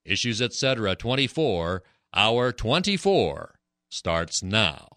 Issues Etc. 24, Hour 24, starts now.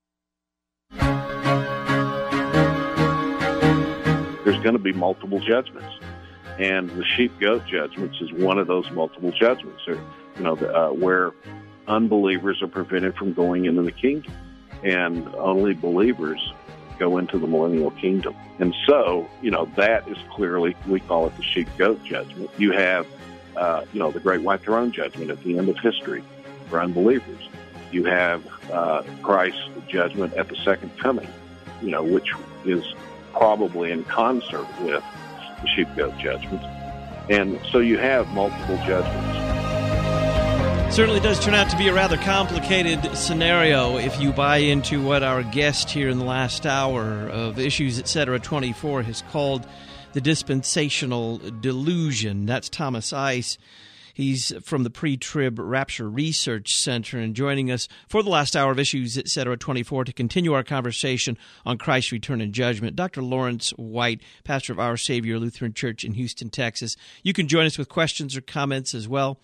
There's going to be multiple judgments, and the sheep-goat judgments is one of those multiple judgments, where unbelievers are prevented from going into the kingdom, and only believers go into the millennial kingdom. And so, that is clearly, we call it the sheep-goat judgment. You have, the great white throne judgment at the end of history for unbelievers. You have Christ's judgment at the second coming, which is probably in concert with the sheep-goat judgment. And so you have multiple judgments. Certainly does turn out to be a rather complicated scenario if you buy into what our guest here in the last hour of Issues Etc. 24 has called the dispensational delusion. That's Thomas Ice. He's from the Pre-Trib Rapture Research Center and joining us for the last hour of Issues Etc. 24 to continue our conversation on Christ's return and judgment. Dr. Lawrence White, pastor of Our Savior Lutheran Church in Houston, Texas. You can join us with questions or comments as well.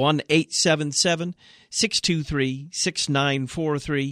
1-877-623-6943.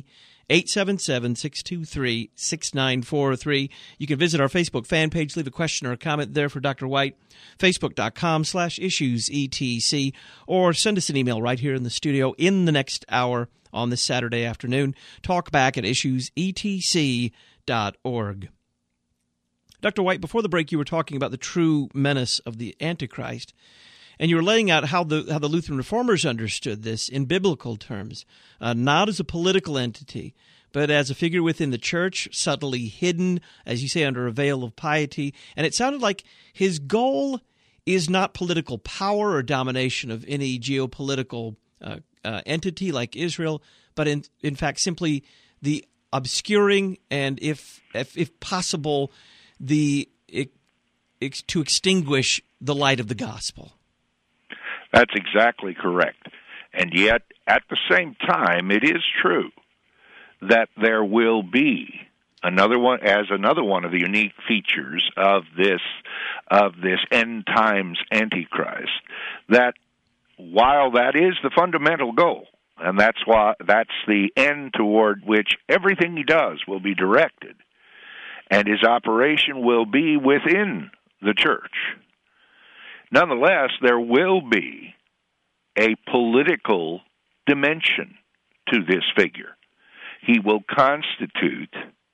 877-623-6943. You can visit our Facebook fan page, leave a question or a comment there for Dr. White, facebook.com/issuesetc, or send us an email right here in the studio in the next hour on this Saturday afternoon. Talk back at issuesetc.org. Dr. White, before the break, you were talking about the true menace of the Antichrist, and you were laying out how the Lutheran Reformers understood this in biblical terms, not as a political entity, but as a figure within the church, subtly hidden, as you say, under a veil of piety. And it sounded like his goal is not political power or domination of any geopolitical entity like Israel, but in fact simply the obscuring and, if possible, to extinguish the light of the gospel. That's exactly correct. And yet, at the same time, it is true that there will be another one of the unique features of this end times Antichrist, that while that is the fundamental goal, and that's the end toward which everything he does will be directed, and his operation will be within the church, nonetheless, there will be a political dimension to this figure. He will constitute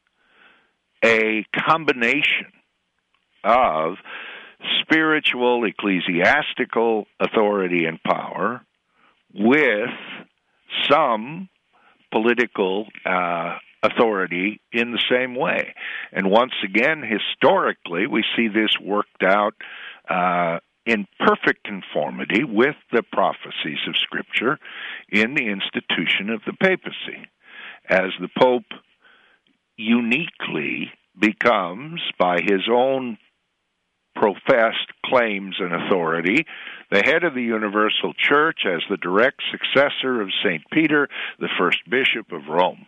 a combination of spiritual, ecclesiastical authority and power with some political authority in the same way. And once again, historically, we see this worked out in perfect conformity with the prophecies of Scripture in the institution of the papacy, as the Pope uniquely becomes, by his own professed claims and authority, the head of the universal church as the direct successor of St. Peter, the first bishop of Rome,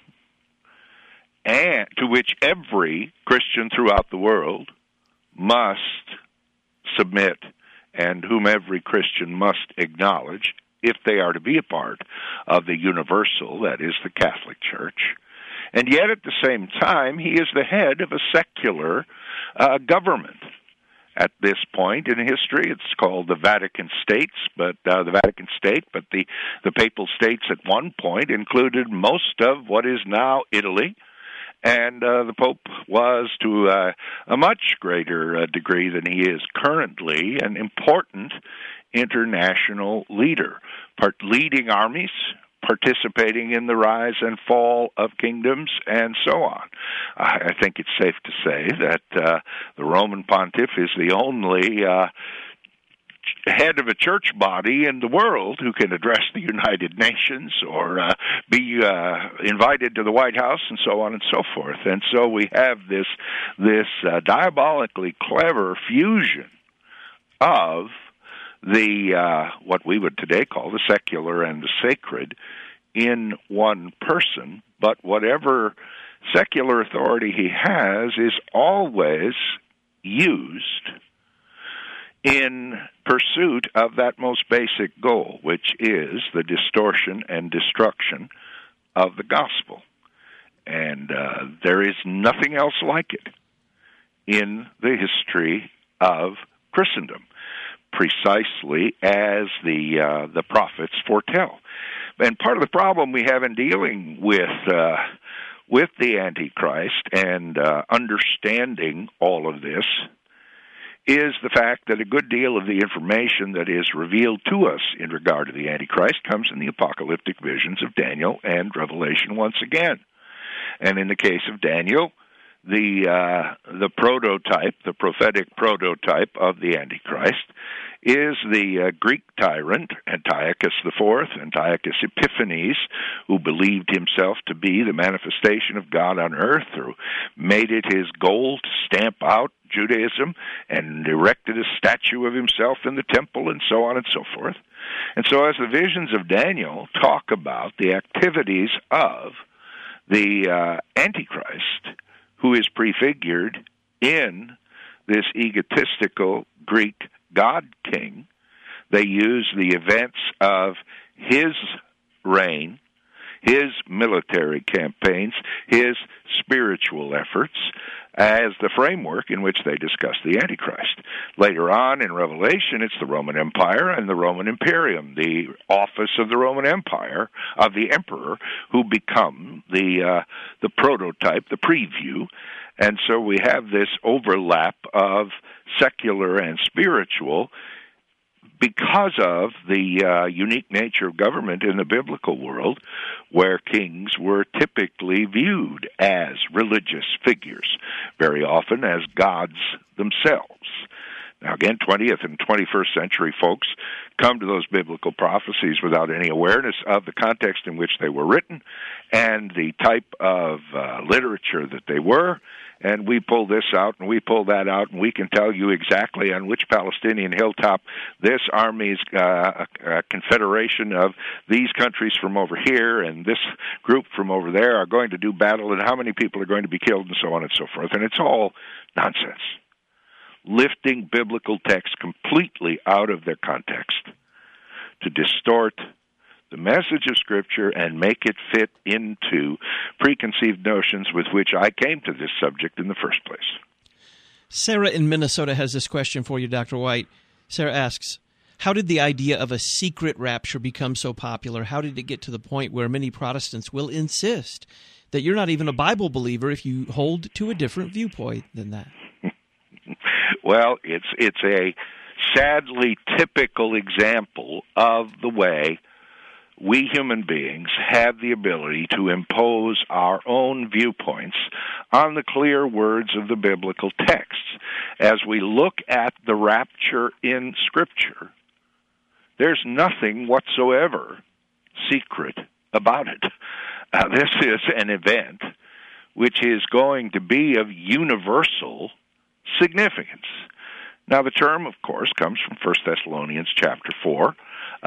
and to which every Christian throughout the world must submit, and whom every Christian must acknowledge if they are to be a part of the universal, that is, the Catholic Church. And yet, at the same time, he is the head of a secular government. At this point in history, it's called the Vatican States, but the Papal States at one point included most of what is now Italy. And the Pope was, to a much greater degree than he is currently, an important international leader, leading armies, participating in the rise and fall of kingdoms, and so on. I think it's safe to say that the Roman Pontiff is the only head of a church body in the world who can address the United Nations or be invited to the White House and so on and so forth. And so we have this diabolically clever fusion of the what we would today call the secular and the sacred in one person, but whatever secular authority he has is always used in pursuit of that most basic goal, which is the distortion and destruction of the gospel. And there is nothing else like it in the history of Christendom, precisely as the prophets foretell. And part of the problem we have in dealing with the Antichrist and understanding all of this is the fact that a good deal of the information that is revealed to us in regard to the Antichrist comes in the apocalyptic visions of Daniel and Revelation once again. And in the case of Daniel, the prototype, the prophetic prototype of the Antichrist, is the Greek tyrant Antiochus IV, Antiochus Epiphanes, who believed himself to be the manifestation of God on earth, who made it his goal to stamp out Judaism and erected a statue of himself in the temple and so on and so forth. And so as the visions of Daniel talk about the activities of the Antichrist, who is prefigured in this egotistical Greek God king, they use the events of his reign, his military campaigns, his spiritual efforts as the framework in which they discuss the Antichrist. Later on in Revelation, it's the Roman Empire and the Roman Imperium, the office of the Roman Empire, of the emperor, who become the prototype, the preview. And so we have this overlap of secular and spiritual because of the unique nature of government in the biblical world, where kings were typically viewed as religious figures, very often as gods themselves. Now again, 20th and 21st century folks come to those biblical prophecies without any awareness of the context in which they were written and the type of literature that they were. And we pull this out and we pull that out, and we can tell you exactly on which Palestinian hilltop this army's confederation of these countries from over here and this group from over there are going to do battle, and how many people are going to be killed, and so on and so forth. And it's all nonsense. Lifting biblical texts completely out of their context to distort the message of Scripture and make it fit into preconceived notions with which I came to this subject in the first place. Sarah in Minnesota has this question for you, Dr. White. Sarah asks, how did the idea of a secret rapture become so popular? How did it get to the point where many Protestants will insist that you're not even a Bible believer if you hold to a different viewpoint than that? Well, it's a sadly typical example of the way we human beings have the ability to impose our own viewpoints on the clear words of the biblical texts. As we look at the rapture in Scripture, there's nothing whatsoever secret about it. This is an event which is going to be of universal significance. Now, the term, of course, comes from 1 Thessalonians chapter 4,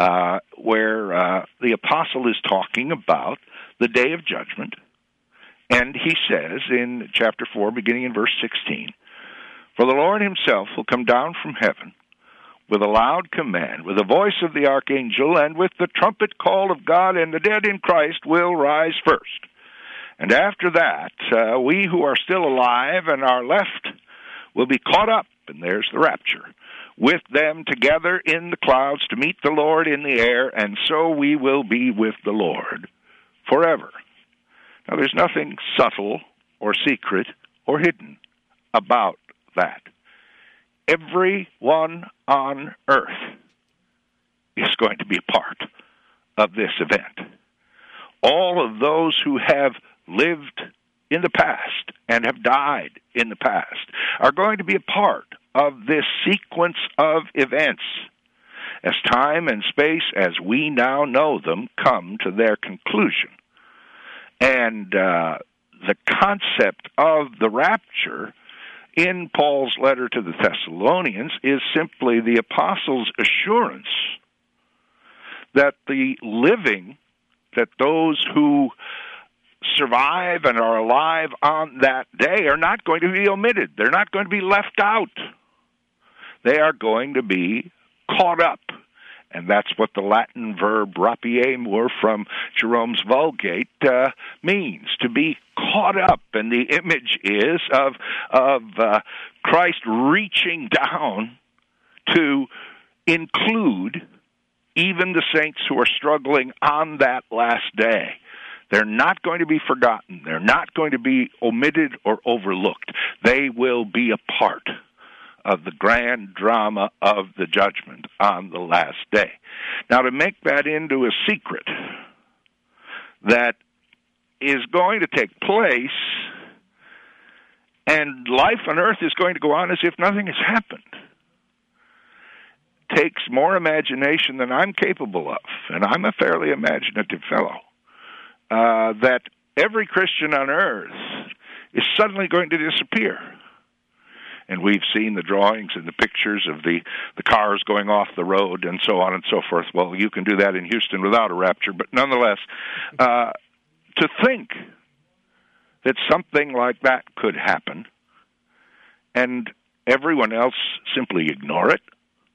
where the apostle is talking about the day of judgment. And he says in chapter 4, beginning in verse 16, "For the Lord himself will come down from heaven with a loud command, with the voice of the archangel, and with the trumpet call of God, and the dead in Christ will rise first. And after that, we who are still alive and are left will be caught up," and there's the rapture, "with them together in the clouds to meet the Lord in the air, and so we will be with the Lord forever." Now, there's nothing subtle or secret or hidden about that. Everyone on earth is going to be a part of this event. All of those who have lived in the past and have died in the past are going to be a part of this sequence of events as time and space as we now know them come to their conclusion. And the concept of the rapture in Paul's letter to the Thessalonians is simply the apostle's assurance that the living, that those who survive and are alive on that day are not going to be omitted. They're not going to be left out. they are going to be caught up. And that's what the Latin verb rapiemur from Jerome's Vulgate means, to be caught up. And the image is of Christ reaching down to include even the saints who are struggling on that last day. They're not going to be forgotten. They're not going to be omitted or overlooked. They will be a part of the grand drama of the judgment on the last day. Now, to make that into a secret that is going to take place, and life on earth is going to go on as if nothing has happened, takes more imagination than I'm capable of, and I'm a fairly imaginative fellow, that every Christian on earth is suddenly going to disappear. And we've seen the drawings and the pictures of the cars going off the road and so on and so forth. Well, you can do that in Houston without a rapture, but nonetheless, to think that something like that could happen and everyone else simply ignore it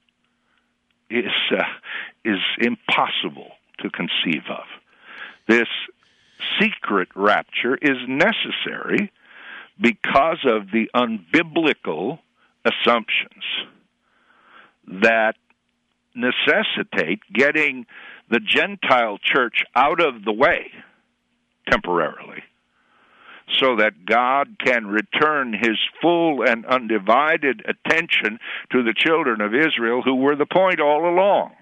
is impossible to conceive of. This secret rapture is necessary because of the unbiblical assumptions that necessitate getting the Gentile church out of the way temporarily, so that God can return his full and undivided attention to the children of Israel, who were the point all along.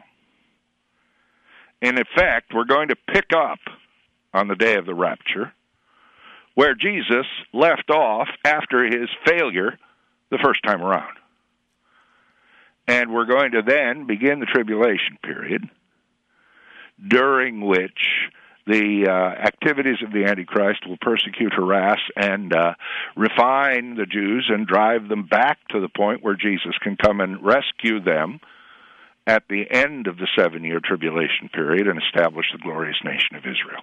In effect, we're going to pick up on the day of the rapture where Jesus left off after his failure the first time around. And we're going to then begin the tribulation period, during which the activities of the Antichrist will persecute, harass, and refine the Jews and drive them back to the point where Jesus can come and rescue them at the end of the 7-year tribulation period and establish the glorious nation of Israel.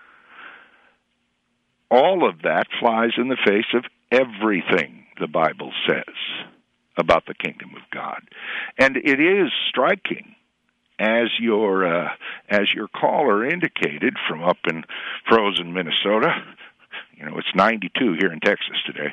All of that flies in the face of everything the Bible says about the kingdom of God. And it is striking, as your caller indicated from up in frozen Minnesota. You know, it's 92 here in Texas today.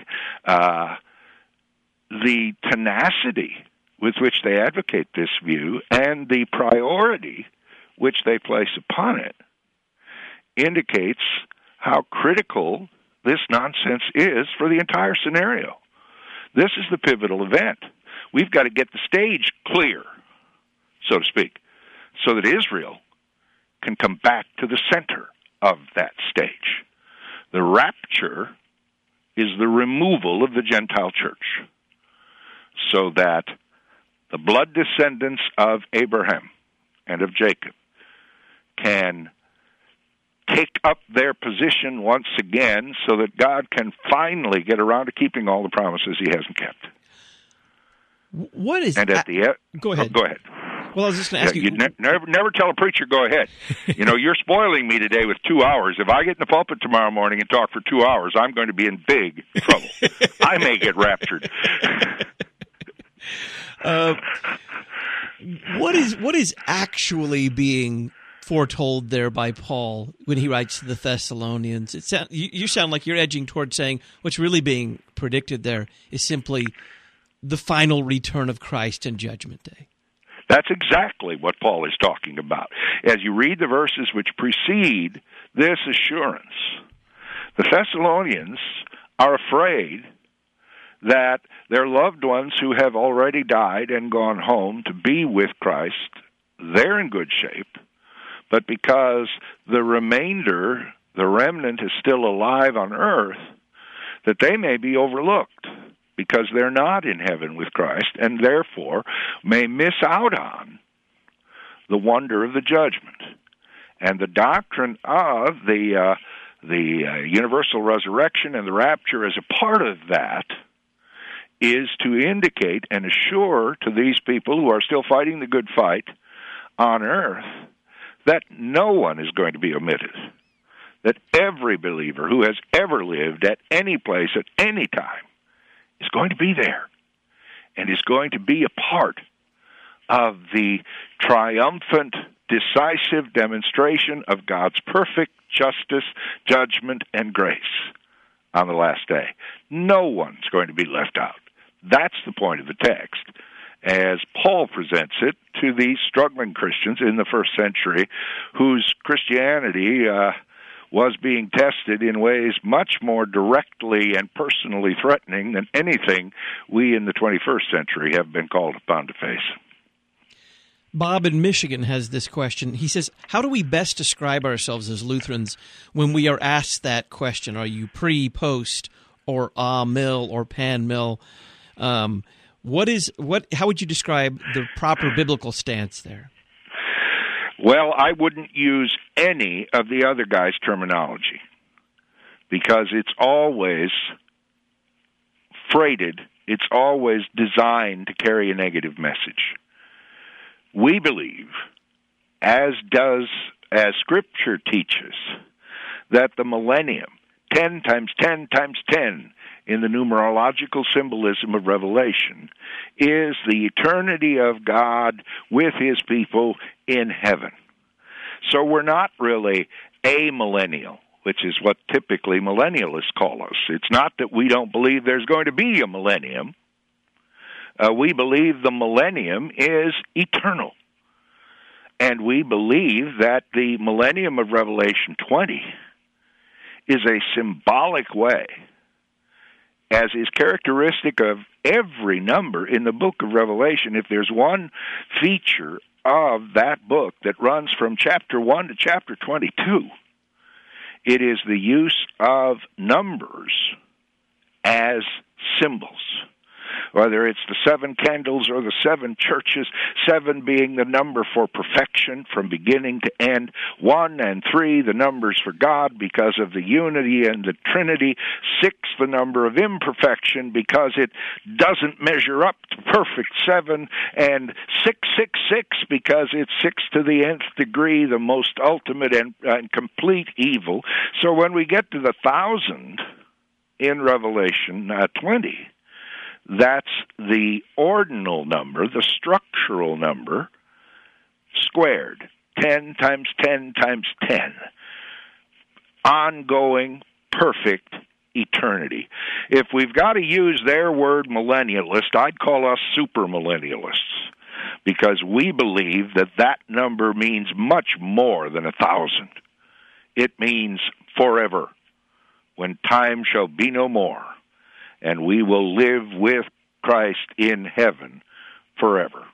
The tenacity with which they advocate this view and the priority which they place upon it indicates how critical this nonsense is for the entire scenario. This is the pivotal event. We've got to get the stage clear, so to speak, so that Israel can come back to the center of that stage. The rapture is the removal of the Gentile church, so that the blood descendants of Abraham and of Jacob can take up their position once again, so that God can finally get around to keeping all the promises he hasn't kept. What is... And at the end... Go ahead. Go ahead. Well, I was just going to ask you... Never tell a preacher, go ahead. You know, you're spoiling me today with 2 hours. If I get in the pulpit tomorrow morning and talk for 2 hours, I'm going to be in big trouble. I may get raptured. What is actually being foretold there by Paul when he writes to the Thessalonians? You sound like you're edging toward saying what's really being predicted there is simply the final return of Christ and Judgment Day. That's exactly what Paul is talking about. As you read the verses which precede this assurance, the Thessalonians are afraid that their loved ones who have already died and gone home to be with Christ, they're in good shape. But because the remainder, the remnant, is still alive on earth, that they may be overlooked because they're not in heaven with Christ, and therefore may miss out on the wonder of the judgment. And the doctrine of the universal resurrection and the rapture as a part of that is to indicate and assure to these people who are still fighting the good fight on earth that no one is going to be omitted, that every believer who has ever lived at any place at any time is going to be there. and is going to be a part of the triumphant, decisive demonstration of God's perfect justice, judgment, and grace on the last day. No one's going to be left out. That's the point of the text, as Paul presents it to these struggling Christians in the first century whose Christianity was being tested in ways much more directly and personally threatening than anything we in the 21st century have been called upon to face. Bob in Michigan has this question. He says, how do we best describe ourselves as Lutherans when we are asked that question? Are you pre, post, or mill, or pan mill? How would you describe the proper biblical stance there? Well, I wouldn't use any of the other guys' terminology because it's always freighted, it's always designed to carry a negative message. We believe, as Scripture teaches, that the millennium, 10 times 10 times 10 in the numerological symbolism of Revelation, is the eternity of God with His people in heaven. So we're not really amillennial, which is what typically millennialists call us. It's not that we don't believe there's going to be a millennium. We believe the millennium is eternal. And we believe that the millennium of Revelation 20 is a symbolic way, as is characteristic of every number in the book of Revelation. If there's one feature of that book that runs from chapter 1 to chapter 22, it is the use of numbers as symbols. Whether it's the 7 candles or the 7 churches, 7 being the number for perfection from beginning to end, 1 and 3 the numbers for God because of the unity and the Trinity, 6 the number of imperfection because it doesn't measure up to perfect 7, and 666 because it's 6 to the nth degree, the most ultimate and complete evil. So when we get to the 1,000 in Revelation 20, that's the ordinal number, the structural number, squared. 10 times 10 times 10. Ongoing, perfect eternity. If we've got to use their word millennialist, I'd call us supermillennialists, because we believe that that number means much more than 1,000. It means forever, when time shall be no more, and we will live with Christ in heaven forever.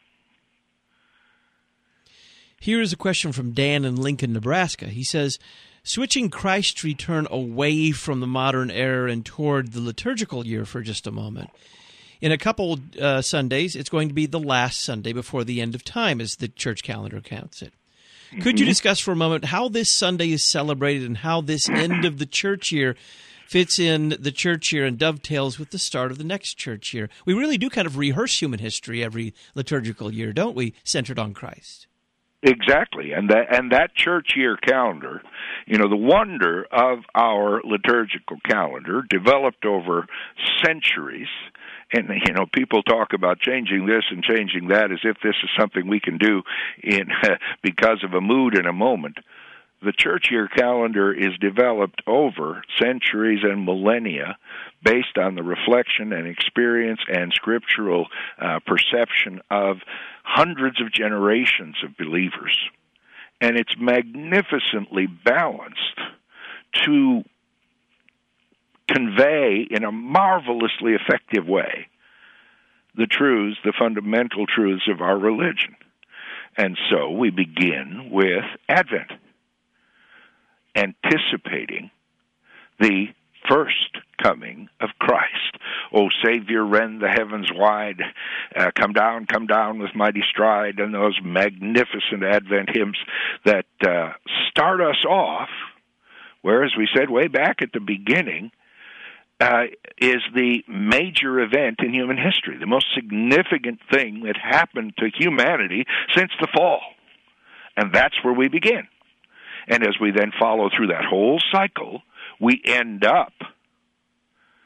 Here is a question from Dan in Lincoln, Nebraska. He says, switching Christ's return away from the modern era and toward the liturgical year for just a moment. In a couple Sundays, it's going to be the last Sunday before the end of time, as the church calendar counts it. Mm-hmm. Could you discuss for a moment how this Sunday is celebrated and how this end of the church year fits in the church year and dovetails with the start of the next church year? We really do kind of rehearse human history every liturgical year, don't we, centered on Christ? Exactly, and that church year calendar, the wonder of our liturgical calendar developed over centuries. And, people talk about changing this and changing that as if this is something we can do because of a mood in a moment. The church year calendar is developed over centuries and millennia based on the reflection and experience and scriptural perception of hundreds of generations of believers. And it's magnificently balanced to convey in a marvelously effective way the truths, the fundamental truths of our religion. And so we begin with Advent, anticipating the first coming of Christ. O Savior, rend the heavens wide, come down with mighty stride, and those magnificent Advent hymns that start us off, where, as we said way back at the beginning, is the major event in human history, the most significant thing that happened to humanity since the fall. And that's where we begin. And as we then follow through that whole cycle, we end up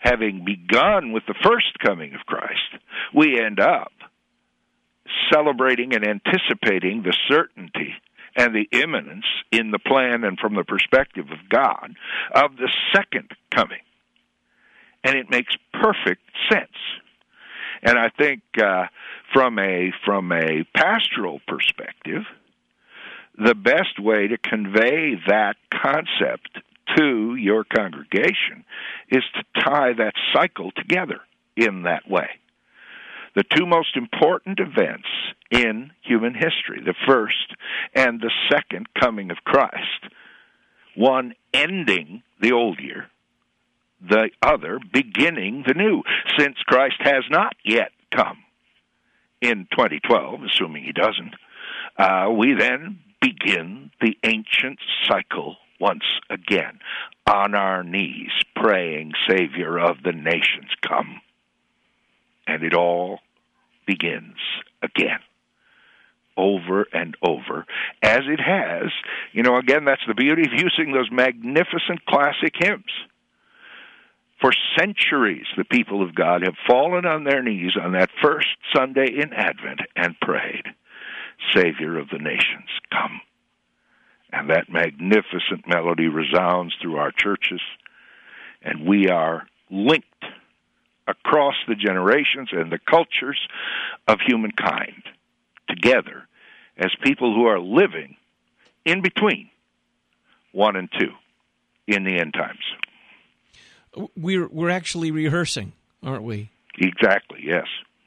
having begun with the first coming of Christ, we end up celebrating and anticipating the certainty and the imminence in the plan and from the perspective of God of the second coming. And it makes perfect sense. And I think from a pastoral perspective, the best way to convey that concept to your congregation is to tie that cycle together in that way. The two most important events in human history, the first and the second coming of Christ, one ending the old year, the other beginning the new, since Christ has not yet come in 2012, assuming he doesn't, we then begin the ancient cycle once again, on our knees, praying, Savior of the nations, come. And it all begins again, over and over, as it has. Again, that's the beauty of using those magnificent classic hymns. For centuries, the people of God have fallen on their knees on that first Sunday in Advent and prayed, Savior of the nations, come. And that magnificent melody resounds through our churches, and we are linked across the generations and the cultures of humankind together as people who are living in between 1 and 2 in the end times. We're actually rehearsing, aren't we? Exactly, yes.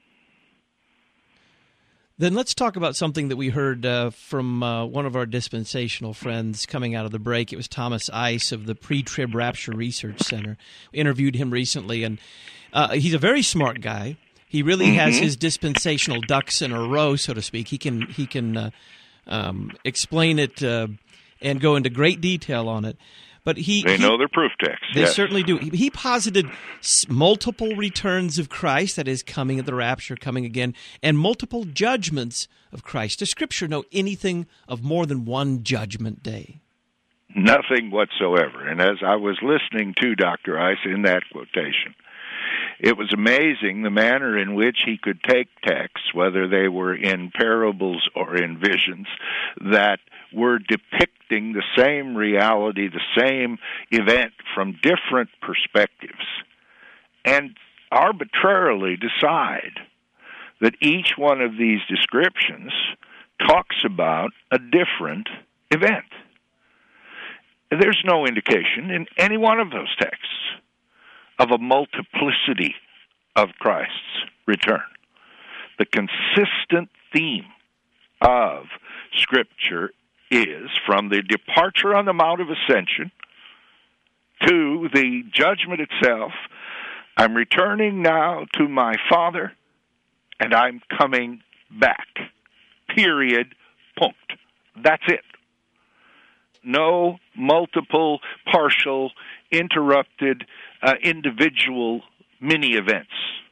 Then let's talk about something that we heard from one of our dispensational friends coming out of the break. It was Thomas Ice of the Pre-Trib Rapture Research Center. We interviewed him recently, and he's a very smart guy. He really has his dispensational ducks in a row, so to speak. He can explain it and go into great detail on it. But they know their proof text. They certainly do. He posited multiple returns of Christ, that is, coming at the rapture, coming again, and multiple judgments of Christ. Does Scripture know anything of more than one judgment day? Nothing whatsoever. And as I was listening to Dr. Ice in that quotation, it was amazing the manner in which he could take texts, whether they were in parables or in visions, that were depicting the same reality, the same event from different perspectives, and arbitrarily decide that each one of these descriptions talks about a different event. There's no indication in any one of those texts of a multiplicity of Christ's return. The consistent theme of Scripture is from the departure on the Mount of Ascension to the judgment itself, I'm returning now to my Father, and I'm coming back. Period. Punct. That's it. No multiple, partial, interrupted, individual mini-events.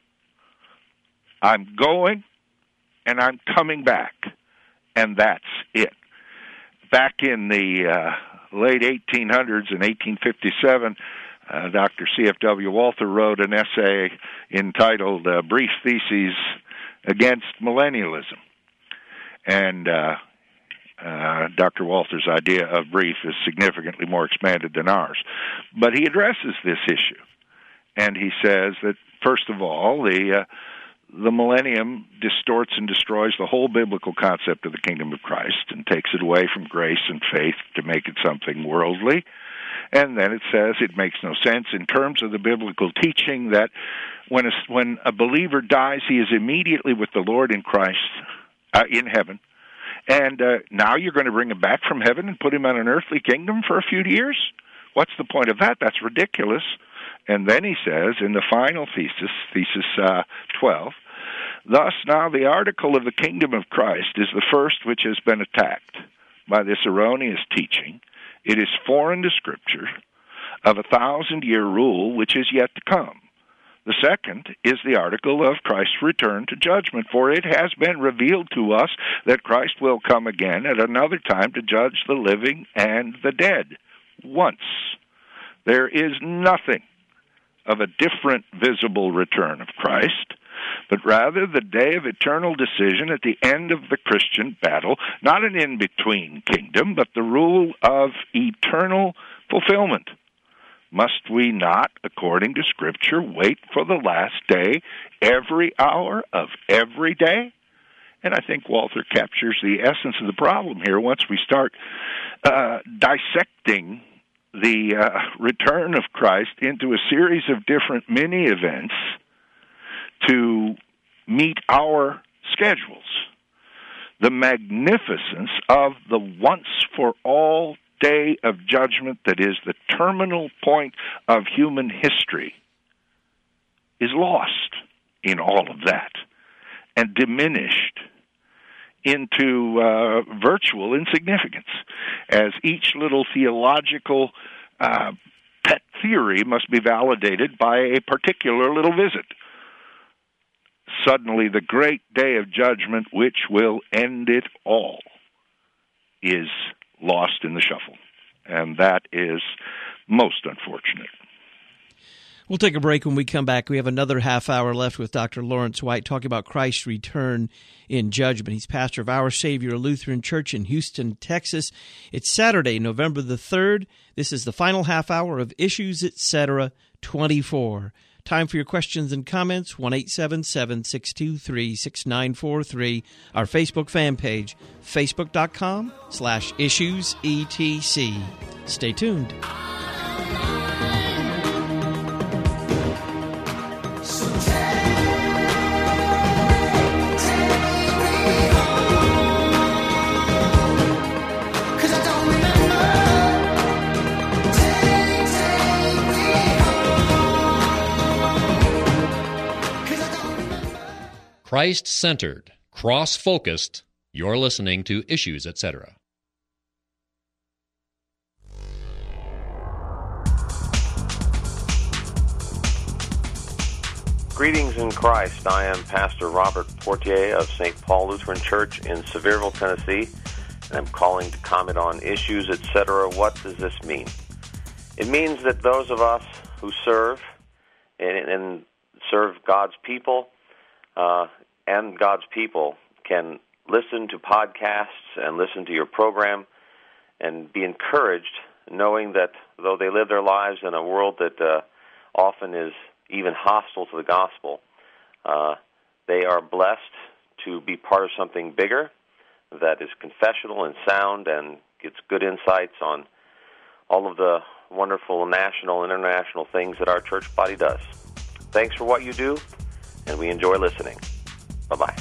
I'm going, and I'm coming back, and that's it. Back in the late 1800s, in 1857, Dr. C.F.W. Walther wrote an essay entitled Brief Theses Against Millennialism. And Dr. Walther's idea of brief is significantly more expanded than ours. But he addresses this issue. And he says that, first of all, the millennium distorts and destroys the whole biblical concept of the kingdom of Christ and takes it away from grace and faith to make it something worldly. And then it says it makes no sense in terms of the biblical teaching that when a believer dies, he is immediately with the Lord in Christ, in heaven. And now you're going to bring him back from heaven and put him on an earthly kingdom for a few years? What's the point of that? That's ridiculous. And then he says in the final thesis, thesis 12, thus now the article of the kingdom of Christ is the first which has been attacked by this erroneous teaching. It is foreign to Scripture of 1,000-year rule which is yet to come. The second is the article of Christ's return to judgment, for it has been revealed to us that Christ will come again at another time to judge the living and the dead once. There is nothing of a different visible return of Christ, but rather the day of eternal decision at the end of the Christian battle, not an in-between kingdom, but the rule of eternal fulfillment. Must we not, according to Scripture, wait for the last day every hour of every day? And I think Walther captures the essence of the problem here once we start dissecting the return of Christ into a series of different mini-events to meet our schedules. The magnificence of the once-for-all day of judgment that is the terminal point of human history is lost in all of that and diminished into virtual insignificance, as each little theological pet theory must be validated by a particular little visit. Suddenly, the great day of judgment, which will end it all, is lost in the shuffle, and that is most unfortunate. We'll take a break. When we come back, we have another half hour left with Dr. Lawrence White talking about Christ's return in judgment. He's pastor of Our Savior Lutheran Church in Houston, Texas. It's Saturday, November the 3rd. This is the final half hour of Issues, Etc. 24. Time for your questions and comments, 1-877-623-6943. Our Facebook fan page, facebook.com/issuesetc. Stay tuned. Christ-centered, cross-focused, you're listening to Issues, Etc. Greetings in Christ. I am Pastor Robert Portier of St. Paul Lutheran Church in Sevierville, Tennessee, and I'm calling to comment on Issues, Etc. What does this mean? It means that those of us who serve and serve God's people and God's people can listen to podcasts and listen to your program and be encouraged, knowing that though they live their lives in a world that often is even hostile to the gospel, they are blessed to be part of something bigger that is confessional and sound and gets good insights on all of the wonderful national and international things that our church body does. Thanks for what you do, and we enjoy listening. Bye-bye.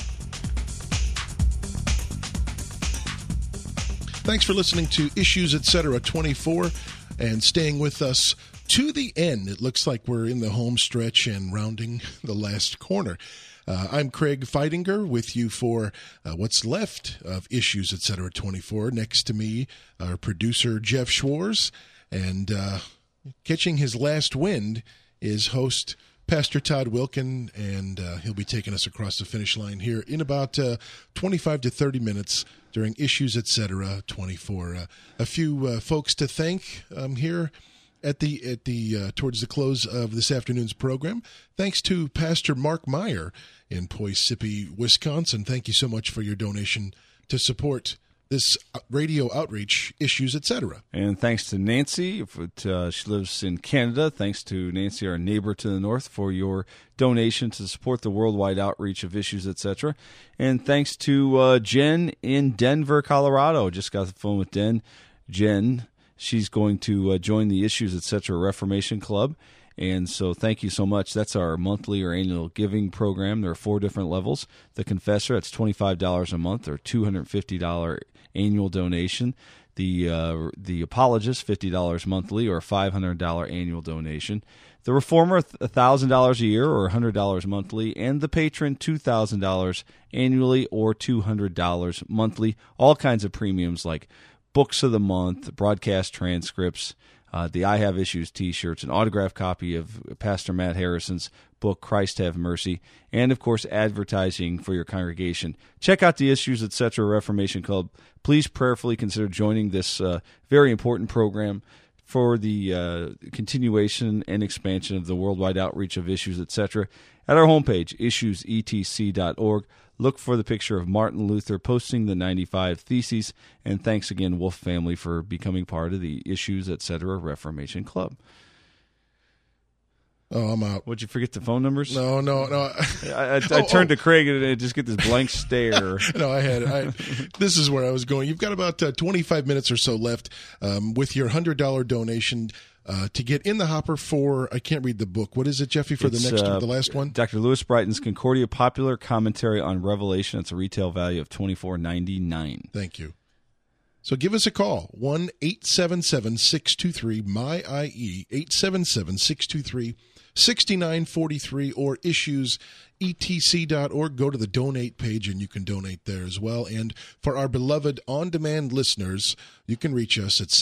Thanks for listening to Issues, Etc. 24 and staying with us to the end. It looks like we're in the home stretch and rounding the last corner. I'm Craig Feidinger with you for what's left of Issues, Etc. 24. Next to me, our producer, Jeff Schwartz, and catching his last wind is host Pastor Todd Wilkin, and he'll be taking us across the finish line here in about 25 to 30 minutes during Issues, Etc. 24. A few folks to thank here at the towards the close of this afternoon's program. Thanks to Pastor Mark Meyer in Poughkeepsie, Wisconsin. Thank you so much for your donation to support this radio outreach, Issues, Etc. And thanks to Nancy. She lives in Canada. Thanks to Nancy, our neighbor to the north, for your donation to support the worldwide outreach of Issues, Etc. And thanks to Jen in Denver, Colorado. Just got the phone with Jen. She's going to join the Issues, Etc. Reformation Club. And so thank you so much. That's our monthly or annual giving program. There are 4 different levels. The Confessor, that's $25 a month or $250 annual donation. The Apologist, $50 monthly or $500 annual donation. The Reformer, $1,000 a year or $100 monthly. And the Patron, $2,000 annually or $200 monthly. All kinds of premiums like books of the month, broadcast transcripts, the I Have Issues t-shirts, an autographed copy of Pastor Matt Harrison's book, Christ Have Mercy, and, of course, advertising for your congregation. Check out the Issues, Etc. Reformation Club. Please prayerfully consider joining this very important program for the continuation and expansion of the worldwide outreach of Issues, etc. At our homepage, issuesetc.org, look for the picture of Martin Luther posting the 95 Theses, and thanks again, Wolf family, for becoming part of the Issues, etc. Reformation Club. Oh, I'm out. Would you forget the phone numbers? No. I turned to Craig and I just get this blank stare. No, this is where I was going. You've got about 25 minutes or so left with your $100 donation to get in the hopper for, I can't read the book. What is it, Jeffy, for the last one? Dr. Lewis Brighton's Concordia Popular Commentary on Revelation. It's a retail value of $24.99. Thank you. So give us a call, 1-877-623-MY-IE, 877-623-6943, or issuesetc.org. Go to the donate page and you can donate there as well. And for our beloved on-demand listeners, you can reach us at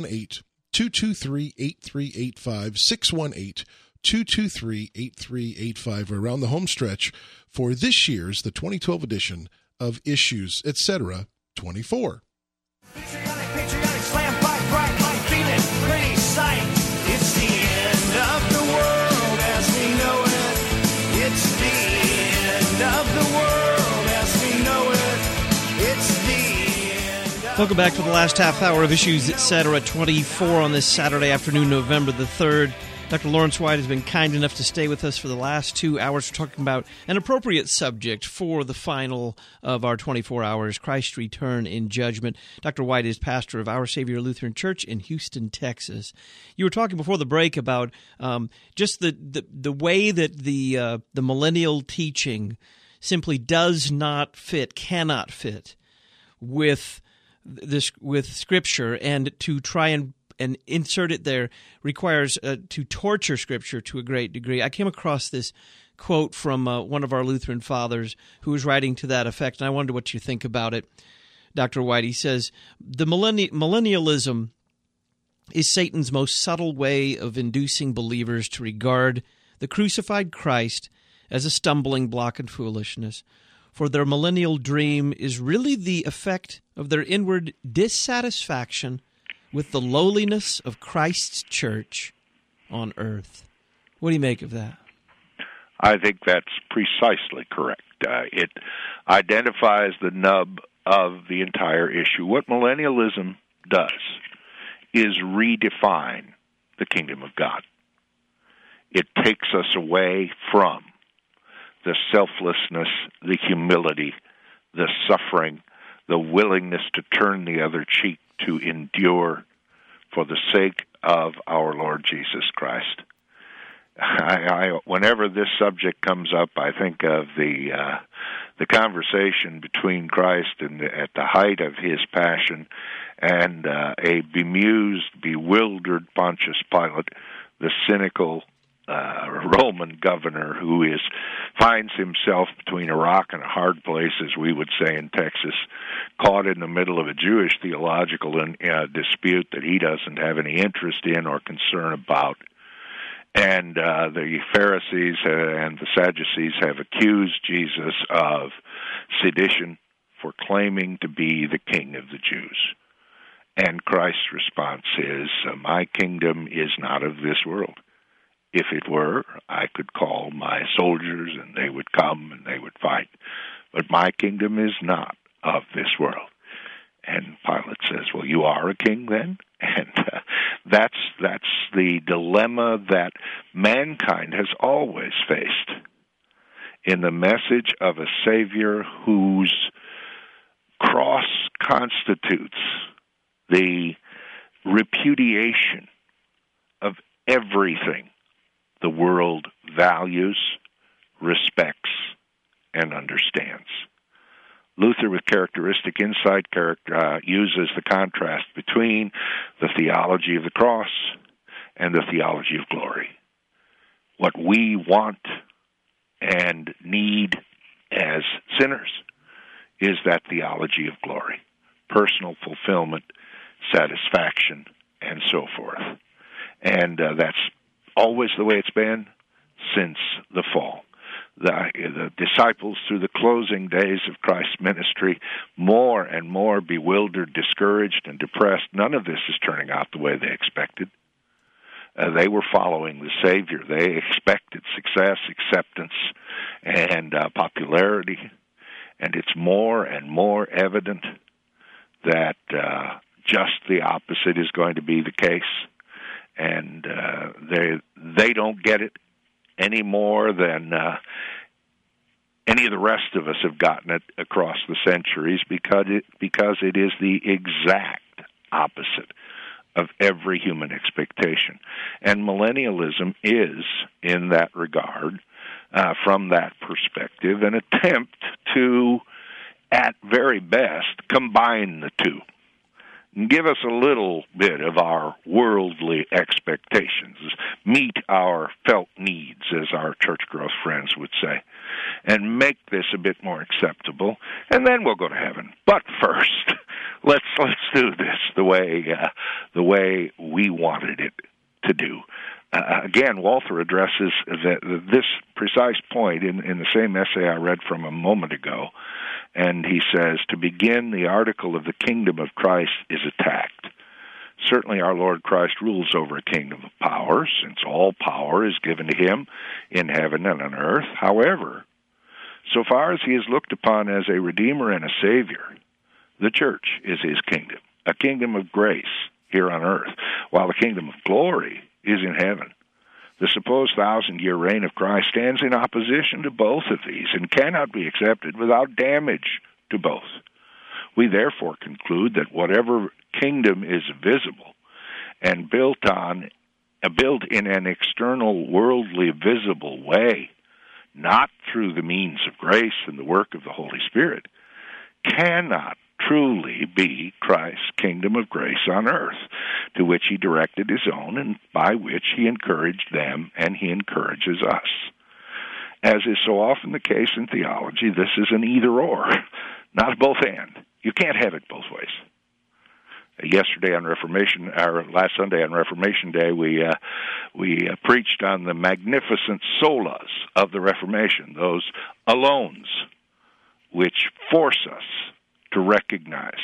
618-223-8385, 618-223-8385, around the home stretch for this year's, the 2012 edition of Issues, etc. 24. Patriotic, slam, fight, bright, light, feeling, pretty sight. It's the end of the world as we know it. It's the end of the world as we know it. It's the end of Welcome back to the last half hour of Issues, etc. 24 on this Saturday afternoon, November the 3rd. Dr. Lawrence White has been kind enough to stay with us for the last 2 hours. We're talking about an appropriate subject for the final of our 24 hours, Christ's return in judgment. Dr. White is pastor of Our Savior Lutheran Church in Houston, Texas. You were talking before the break about just the way that the millennial teaching simply does not fit, cannot fit with Scripture, and to try and insert it there requires to torture Scripture to a great degree. I came across this quote from one of our Lutheran fathers who was writing to that effect, and I wonder what you think about it, Dr. White. He says, the millennialism is Satan's most subtle way of inducing believers to regard the crucified Christ as a stumbling block and foolishness. For their millennial dream is really the effect of their inward dissatisfaction with the lowliness of Christ's church on earth. What do you make of that? I think that's precisely correct. It identifies the nub of the entire issue. What millennialism does is redefine the kingdom of God. It takes us away from the selflessness, the humility, the suffering, the willingness to turn the other cheek, to endure for the sake of our Lord Jesus Christ. Whenever this subject comes up, I think of the conversation between Christ and at the height of his passion and a bemused, bewildered Pontius Pilate, the cynical Roman governor who finds himself between a rock and a hard place, as we would say in Texas, caught in the middle of a Jewish theological dispute that he doesn't have any interest in or concern about. And the Pharisees and the Sadducees have accused Jesus of sedition for claiming to be the king of the Jews. And Christ's response is, my kingdom is not of this world. If it were, I could call my soldiers and they would come and they would fight. But my kingdom is not of this world. And Pilate says, well, you are a king then? And that's the dilemma that mankind has always faced in the message of a Savior whose cross constitutes the repudiation of everything the world values, respects, and understands. Luther, with characteristic insight, uses the contrast between the theology of the cross and the theology of glory. What we want and need as sinners is that theology of glory, personal fulfillment, satisfaction, and so forth. And that's always the way it's been since the fall. the disciples through the closing days of Christ's ministry, more and more bewildered, discouraged, and depressed. None of this is turning out the way they expected. They were following the Savior. They expected success, acceptance, and popularity. And it's more and more evident that just the opposite is going to be the case. And they don't get it any more than any of the rest of us have gotten it across the centuries, because it is the exact opposite of every human expectation. And millennialism is, in that regard, from that perspective, an attempt to, at very best, combine the two. Give us a little bit of our worldly expectations, meet our felt needs, as our church growth friends would say, and make this a bit more acceptable, and then we'll go to heaven. But first, let's do this the way we wanted it to do. Again, Walther addresses this precise point in the same essay I read from a moment ago, and he says, to begin, the article of the kingdom of Christ is attacked. Certainly our Lord Christ rules over a kingdom of power, since all power is given to him in heaven and on earth. However, so far as he is looked upon as a Redeemer and a Savior, the church is his kingdom, a kingdom of grace here on earth, while the kingdom of glory is in heaven. The supposed 1,000-year reign of Christ stands in opposition to both of these and cannot be accepted without damage to both. We therefore conclude that whatever kingdom is visible and built in an external, worldly, visible way, not through the means of grace and the work of the Holy Spirit, cannot truly be Christ's kingdom of grace on earth, to which he directed his own and by which he encouraged them and he encourages us. As is so often the case in theology, this is an either-or, not a both-and. You can't have it both ways. Yesterday on Reformation, or last Sunday on Reformation Day, we preached on the magnificent solas of the Reformation, those alones, which force us to recognize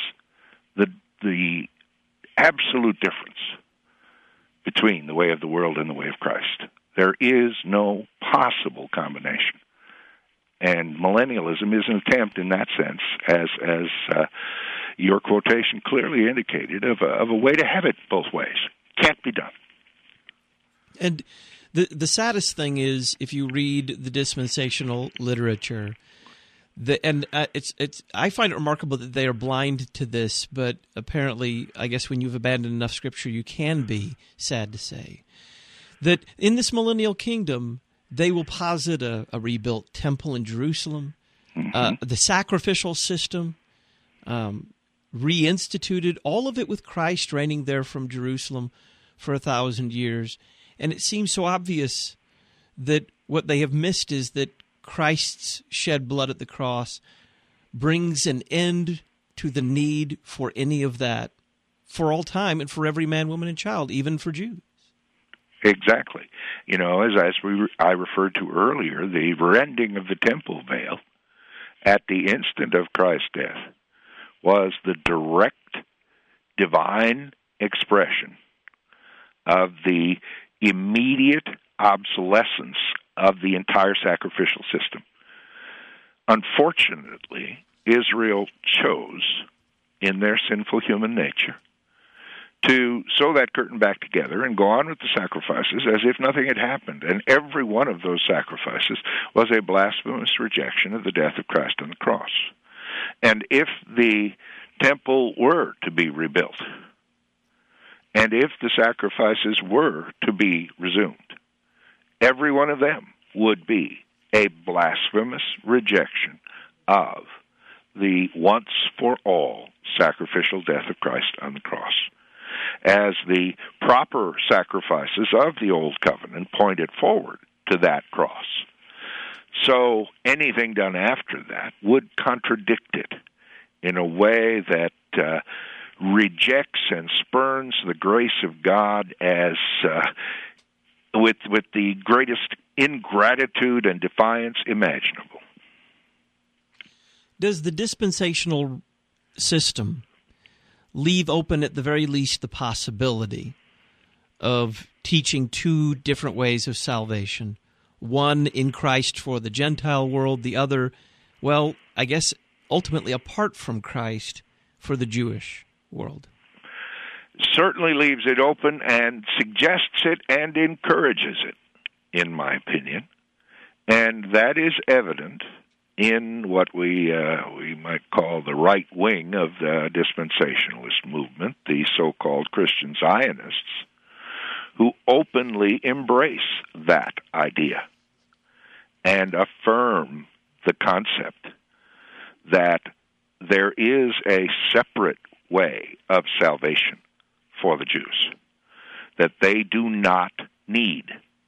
the absolute difference between the way of the world and the way of Christ. There is no possible combination. And millennialism is an attempt in that sense, as your quotation clearly indicated, of a way to have it both ways. Can't be done. And the saddest thing is, if you read the dispensational literature, I find it remarkable that they are blind to this, but apparently, I guess when you've abandoned enough Scripture, you can be, sad to say, that in this millennial kingdom, they will posit a rebuilt temple in Jerusalem, the sacrificial system, reinstituted, all of it with Christ reigning there from Jerusalem for 1,000 years. And it seems so obvious that what they have missed is that Christ's shed blood at the cross brings an end to the need for any of that for all time and for every man, woman, and child, even for Jews. Exactly. You know, as I referred to earlier, the rending of the temple veil at the instant of Christ's death was the direct divine expression of the immediate obsolescence of the entire sacrificial system. Unfortunately, Israel chose, in their sinful human nature, to sew that curtain back together and go on with the sacrifices as if nothing had happened. And every one of those sacrifices was a blasphemous rejection of the death of Christ on the cross. And if the temple were to be rebuilt, and if the sacrifices were to be resumed, every one of them would be a blasphemous rejection of the once-for-all sacrificial death of Christ on the cross, as the proper sacrifices of the Old Covenant pointed forward to that cross. So anything done after that would contradict it in a way that rejects and spurns the grace of God as with the greatest ingratitude and defiance imaginable. Does the dispensational system leave open at the very least the possibility of teaching two different ways of salvation? One in Christ for the Gentile world, the other, well, I guess ultimately apart from Christ for the Jewish world. Certainly leaves it open and suggests it and encourages it, in my opinion. And that is evident in what we might call the right wing of the dispensationalist movement, the so-called Christian Zionists, who openly embrace that idea and affirm the concept that there is a separate way of salvation for the Jews, that they do not need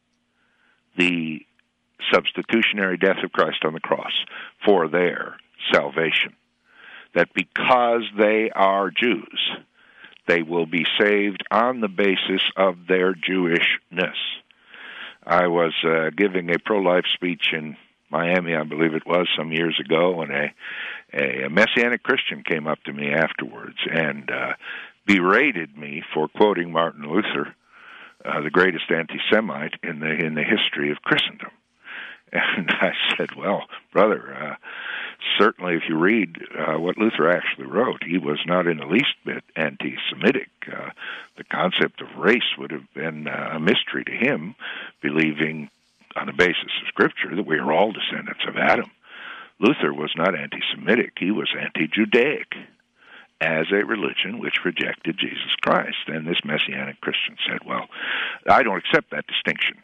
the substitutionary death of Christ on the cross for their salvation, that because they are Jews, they will be saved on the basis of their Jewishness. I was giving a pro-life speech in Miami, I believe it was, some years ago, and a Messianic Christian came up to me afterwards and berated me for quoting Martin Luther, the greatest anti-Semite in the history of Christendom. And I said, well, brother, certainly if you read what Luther actually wrote, he was not in the least bit anti-Semitic. The concept of race would have been a mystery to him, believing on the basis of Scripture that we are all descendants of Adam. Luther was not anti-Semitic. He was anti-Judaic as a religion which rejected Jesus Christ. And this Messianic Christian said, well, I don't accept that distinction.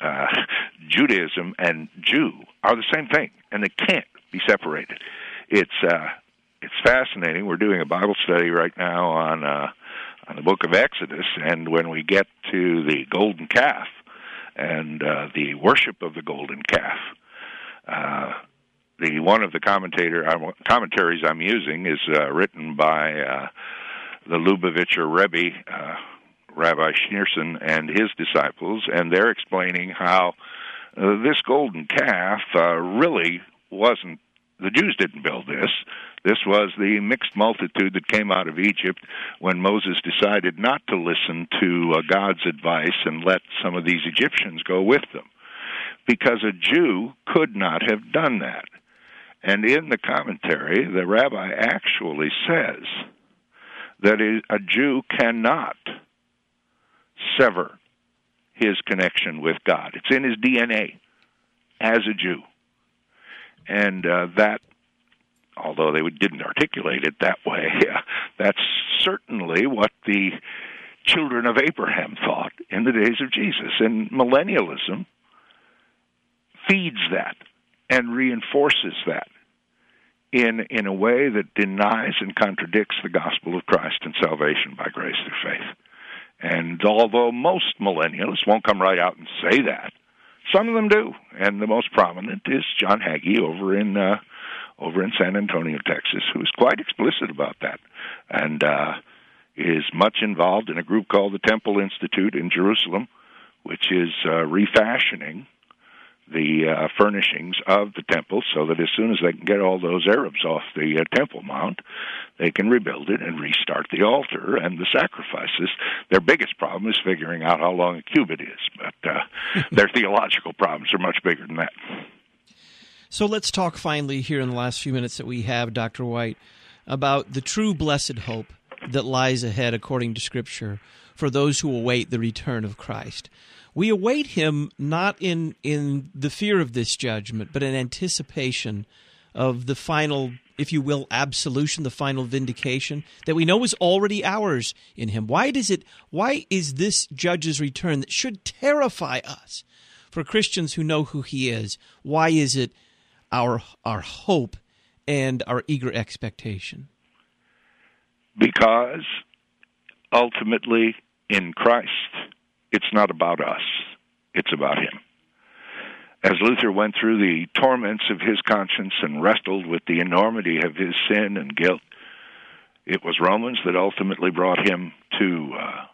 Judaism and Jew are the same thing, and they can't be separated. It's fascinating. We're doing a Bible study right now on the book of Exodus, and when we get to the golden calf and the worship of the golden calf, one of the commentaries I'm using is written by the Lubavitcher Rebbe, Rabbi Schneerson, and his disciples, and they're explaining how this golden calf really wasn't, the Jews didn't build this. This was the mixed multitude that came out of Egypt when Moses decided not to listen to God's advice and let some of these Egyptians go with them, because a Jew could not have done that. And in the commentary, the rabbi actually says that a Jew cannot sever his connection with God. It's in his DNA as a Jew. And that, although they didn't articulate it that way, that's certainly what the children of Abraham thought in the days of Jesus. And millennialism feeds that and reinforces that in a way that denies and contradicts the gospel of Christ and salvation by grace through faith. And although most millennialists won't come right out and say that, some of them do. And the most prominent is John Hagee over in San Antonio, Texas, who is quite explicit about that, and is much involved in a group called the Temple Institute in Jerusalem, which is refashioning the furnishings of the temple so that as soon as they can get all those Arabs off the Temple Mount, they can rebuild it and restart the altar and the sacrifices. Their biggest problem is figuring out how long a cubit is, but their theological problems are much bigger than that. So let's talk finally here in the last few minutes that we have, Dr. White, about the true blessed hope that lies ahead according to Scripture for those who await the return of Christ. We await him not in the fear of this judgment, but in anticipation of the final, if you will, absolution, the final vindication that we know is already ours in him. Why is this judge's return that should terrify us for Christians who know who he is? Why is it our hope and our eager expectation? Because ultimately in Christ, it's not about us, it's about him. As Luther went through the torments of his conscience and wrestled with the enormity of his sin and guilt, it was Romans that ultimately brought him to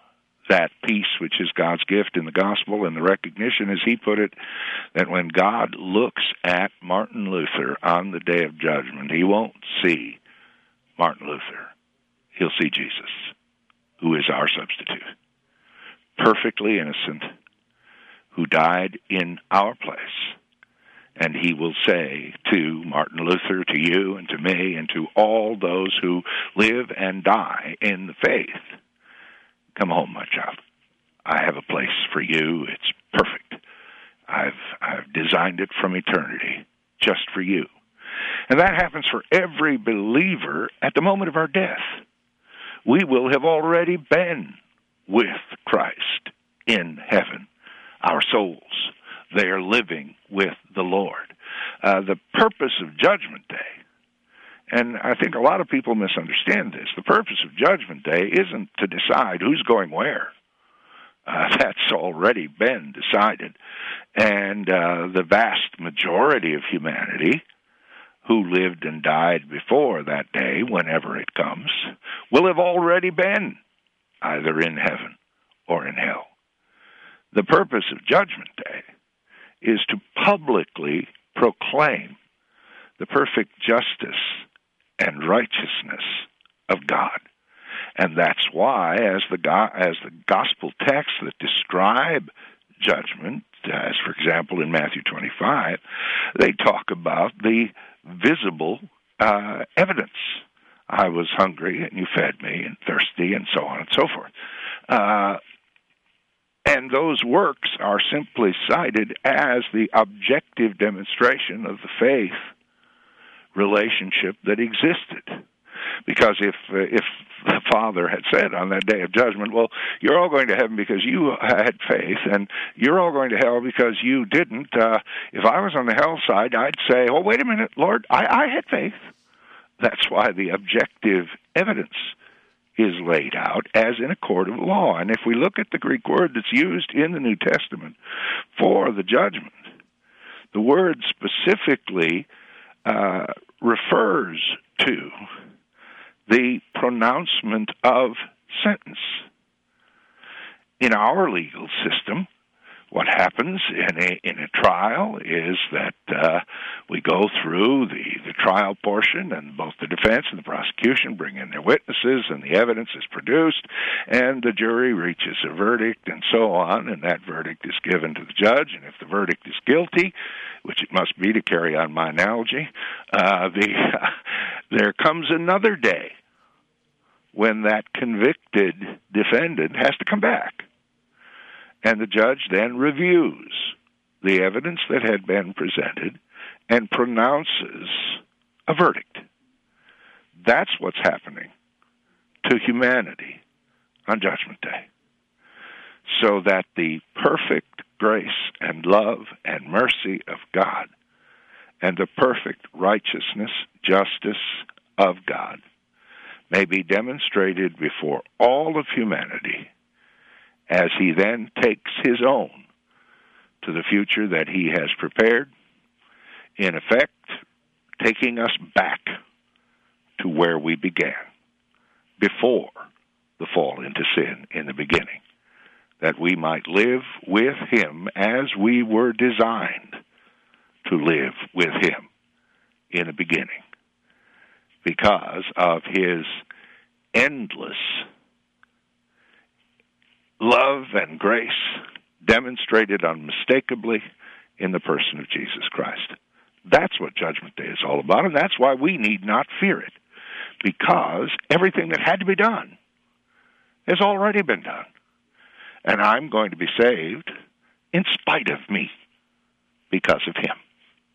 that peace which is God's gift in the gospel, and the recognition, as he put it, that when God looks at Martin Luther on the day of judgment, he won't see Martin Luther. He'll see Jesus, who is our substitute, perfectly innocent, who died in our place. And he will say to Martin Luther, to you and to me, and to all those who live and die in the faith, come home, my child. I have a place for you. It's perfect. I've designed it from eternity just for you. And that happens for every believer at the moment of our death. We will have already been with Christ in heaven. Our souls, they are living with the Lord. The purpose of Judgment Day, and I think a lot of people misunderstand this, the purpose of Judgment Day isn't to decide who's going where. That's already been decided. And the vast majority of humanity who lived and died before that day, whenever it comes, will have already been either in heaven or in hell. The purpose of Judgment Day is to publicly proclaim the perfect justice and righteousness of God. And that's why, as the gospel texts that describe judgment, as for example in Matthew 25, they talk about the visible evidence. I was hungry and you fed me, and thirsty, and so on and so forth. And those works are simply cited as the objective demonstration of the faith relationship that existed. Because if the Father had said on that day of judgment, well, you're all going to heaven because you had faith, and you're all going to hell because you didn't, if I was on the hell side, I'd say, oh, wait a minute, Lord, I had faith. That's why the objective evidence is laid out as in a court of law. And if we look at the Greek word that's used in the New Testament for the judgment, the word specifically refers to the pronouncement of sentence. In our legal system, what happens in a trial is that we go through the trial portion, and both the defense and the prosecution bring in their witnesses, and the evidence is produced, and the jury reaches a verdict, and so on, and that verdict is given to the judge, and if the verdict is guilty, which it must be to carry on my analogy, there comes another day when that convicted defendant has to come back. And the judge then reviews the evidence that had been presented and pronounces a verdict. That's what's happening to humanity on Judgment Day. So that the perfect grace and love and mercy of God and the perfect righteousness, justice of God may be demonstrated before all of humanity as he then takes his own to the future that he has prepared, in effect, taking us back to where we began, before the fall into sin in the beginning, that we might live with him as we were designed to live with him in the beginning, because of his endless love and grace demonstrated unmistakably in the person of Jesus Christ. That's what Judgment Day is all about, and that's why we need not fear it, because everything that had to be done has already been done. And I'm going to be saved in spite of me because of him.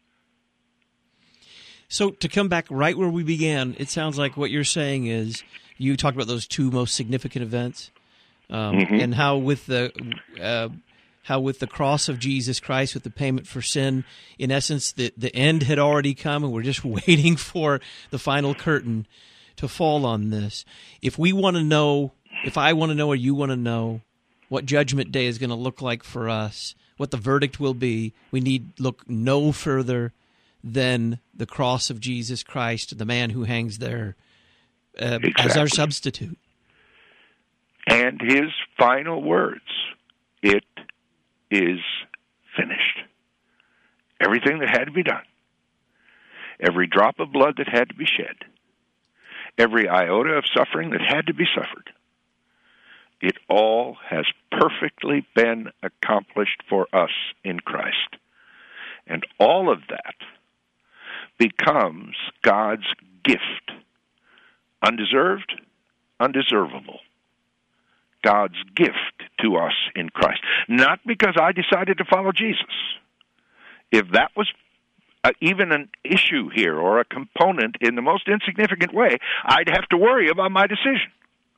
So to come back right where we began, it sounds like what you're saying is you talked about those two most significant events, and how with the cross of Jesus Christ, with the payment for sin, in essence, the end had already come, and we're just waiting for the final curtain to fall on this. If we want to know, if I want to know or you want to know what Judgment Day is going to look like for us, what the verdict will be, we need look no further than the cross of Jesus Christ, the man who hangs there as our substitute. And his final words, it is finished. Everything that had to be done, every drop of blood that had to be shed, every iota of suffering that had to be suffered, it all has perfectly been accomplished for us in Christ. And all of that becomes God's gift, undeserved, undeservable. God's gift to us in Christ. Not because I decided to follow Jesus. If that was even an issue here or a component in the most insignificant way, I'd have to worry about my decision.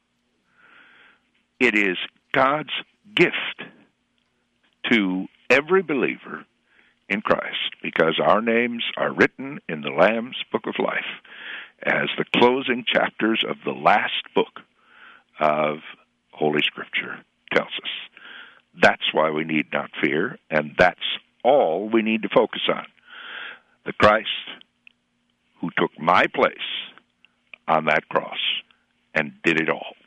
It is God's gift to every believer in Christ, because our names are written in the Lamb's Book of Life as the closing chapters of the last book of Holy Scripture tells us. That's why we need not fear, and that's all we need to focus on. The Christ who took my place on that cross and did it all.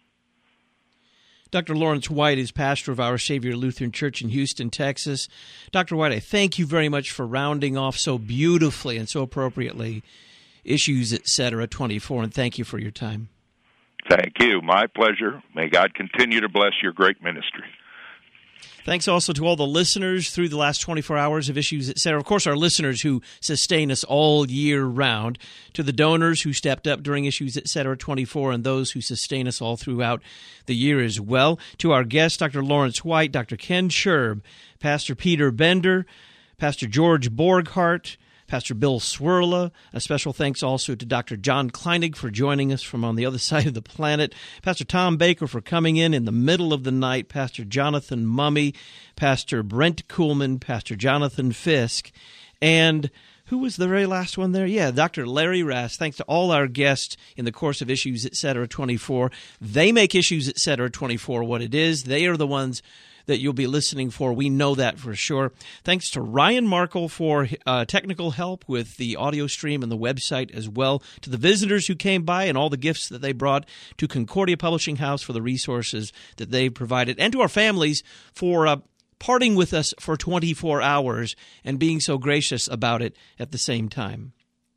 Dr. Lawrence White is pastor of Our Savior Lutheran Church in Houston, Texas. Dr. White, I thank you very much for rounding off so beautifully and so appropriately Issues, Etc. 24, and thank you for your time. Thank you. My pleasure. May God continue to bless your great ministry. Thanks also to all the listeners through the last 24 hours of Issues, Etc. Of course, our listeners who sustain us all year round, to the donors who stepped up during Issues, Etc. 24, and those who sustain us all throughout the year as well, to our guests, Dr. Lawrence White, Dr. Ken Scherb, Pastor Peter Bender, Pastor George Borghardt, Pastor Bill Swirla. A special thanks also to Dr. John Kleinig for joining us from on the other side of the planet, Pastor Tom Baker for coming in the middle of the night, Pastor Jonathan Mummy, Pastor Brent Kuhlman, Pastor Jonathan Fisk, and who was the very last one there? Yeah, Dr. Larry Rass. Thanks to all our guests in the course of Issues, Etc. 24. They make Issues, Etc. 24 what it is. They are the ones that you'll be listening for. We know that for sure. Thanks to Ryan Markle for technical help with the audio stream and the website as well. To the visitors who came by and all the gifts that they brought. To Concordia Publishing House for the resources that they provided. And to our families for parting with us for 24 hours and being so gracious about it at the same time.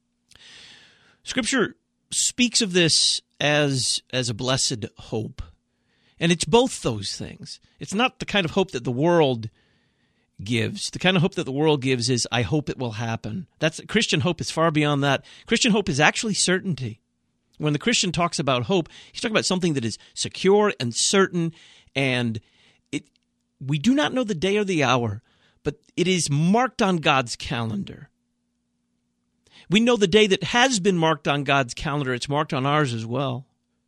Scripture speaks of this as a blessed hope. And it's both those things. It's not the kind of hope that the world gives. The kind of hope that the world gives is, I hope it will happen. Christian hope is far beyond that. Christian hope is actually certainty. When the Christian talks about hope, he's talking about something that is secure and certain, and we do not know the day or the hour, but it is marked on God's calendar. We know the day that has been marked on God's calendar. It's marked on ours as well.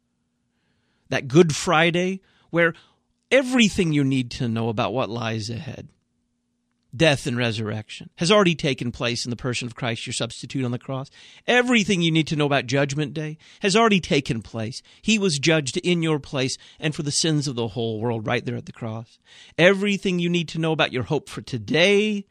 That Good Friday, where everything you need to know about what lies ahead, death and resurrection, has already taken place in the person of Christ, your substitute on the cross. Everything you need to know about Judgment Day has already taken place. He was judged in your place and for the sins of the whole world right there at the cross. Everything you need to know about your hope for today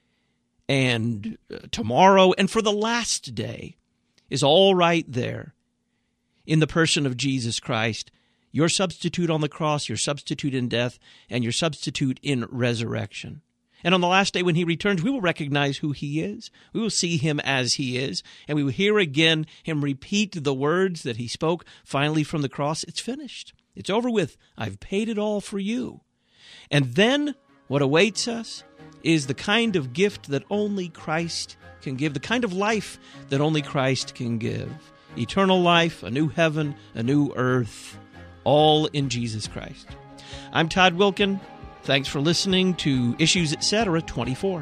and tomorrow and for the last day is all right there in the person of Jesus Christ, your substitute on the cross, your substitute in death, and your substitute in resurrection. And on the last day when he returns, we will recognize who he is. We will see him as he is. And we will hear again him repeat the words that he spoke finally from the cross. It's finished. It's over with. I've paid it all for you. And then what awaits us is the kind of gift that only Christ can give, the kind of life that only Christ can give. Eternal life, a new heaven, a new earth, all in Jesus Christ. I'm Todd Wilken. Thanks for listening to Issues, Etc. 24.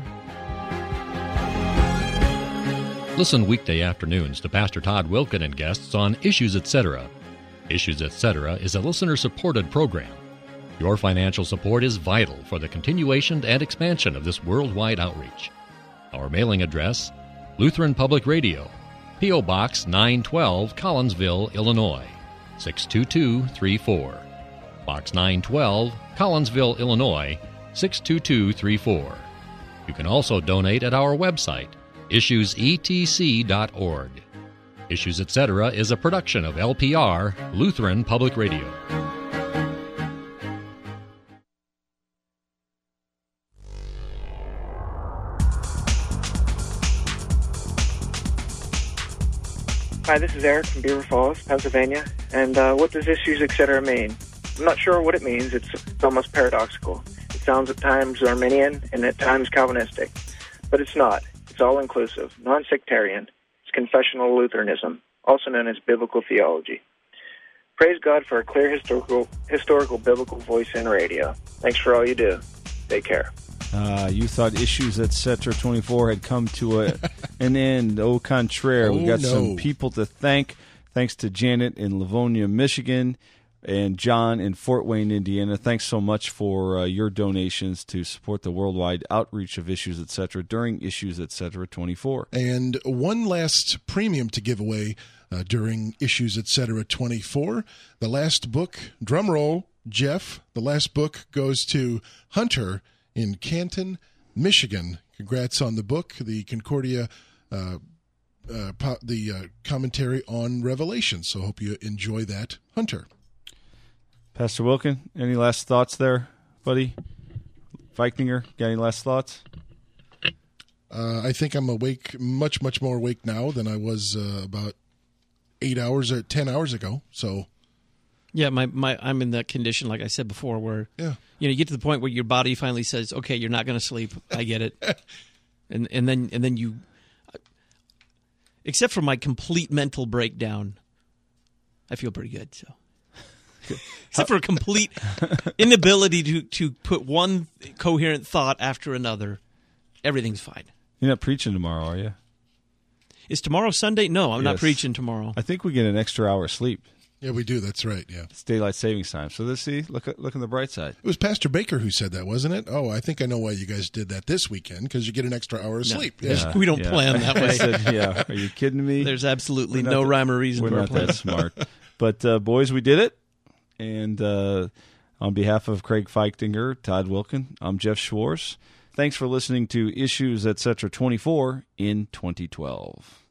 Listen weekday afternoons to Pastor Todd Wilken and guests on Issues, Etc. Issues, Etc. is a listener-supported program. Your financial support is vital for the continuation and expansion of this worldwide outreach. Our mailing address, Lutheran Public Radio, P.O. Box 912, Collinsville, Illinois, 62234. Box 912, Collinsville, Illinois, 62234. You can also donate at our website, issuesetc.org. Issues, Etc. is a production of LPR, Lutheran Public Radio. Hi, this is Eric from Beaver Falls, Pennsylvania. And what does issues, etc. mean? I'm not sure what it means. It's almost paradoxical. It sounds at times Arminian and at times Calvinistic. But it's not. It's all-inclusive, non-sectarian. It's confessional Lutheranism, also known as biblical theology. Praise God for a clear historical biblical voice in radio. Thanks for all you do. Take care. You thought Issues, Etc. 24 had come to an end. Au contraire. We got some people to thank. Thanks to Janet in Livonia, Michigan, and John in Fort Wayne, Indiana. Thanks so much for your donations to support the worldwide outreach of Issues, Etc. during Issues, Etc. 24. And one last premium to give away during Issues, Etc. 24. The last book, drum roll, Jeff, the last book goes to Hunter in Canton, Michigan. Congrats on the book, the Concordia, the commentary on Revelation. So hope you enjoy that, Hunter. Pastor Wilkin, any last thoughts there, buddy? Feichtinger, got any last thoughts? I think I'm awake, much more awake now than I was about 8 hours or 10 hours ago. So, yeah, I'm in that condition, like I said before, where you get to the point where your body finally says, "Okay, you're not going to sleep. I get it," and then you, except for my complete mental breakdown, I feel pretty good. So. Except for a complete inability to put one coherent thought after another, everything's fine. You're not preaching tomorrow, are you? Is tomorrow Sunday? No, I'm not preaching tomorrow. I think we get an extra hour of sleep. Yeah, we do. That's right. Yeah, it's daylight savings time. So let's see. Look on the bright side. It was Pastor Baker who said that, wasn't it? Oh, I think I know why you guys did that this weekend, because you get an extra hour of sleep. Yeah. We don't plan that way. I said, yeah, are you kidding me? There's absolutely no rhyme or reason. We're not that smart. But boys, we did it. And on behalf of Craig Feichtinger, Todd Wilkin, I'm Jeff Schwartz. Thanks for listening to Issues, Etc. 24 in 2012.